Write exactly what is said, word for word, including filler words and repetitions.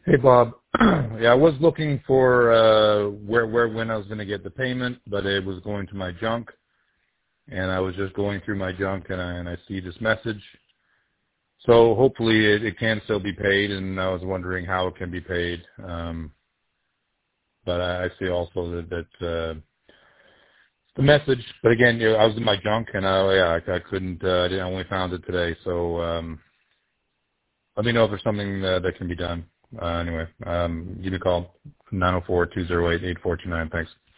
Hey, Bob. Yeah, I was looking for uh, where, where, when I was going to get the payment, but it was going to my junk, and I was just going through my junk, and I, and I see this message. So hopefully it, it can still be paid, and I was wondering how it can be paid. Um, but I, I see also that, that uh, the message. But again, you know, I was in my junk, and I, yeah, I, I couldn't. Uh, I didn't- I only found it today. So um, let me know if there's something uh, that can be done. Uh, anyway, um, give me a call, nine oh four, two oh eight, eight four two nine. Thanks.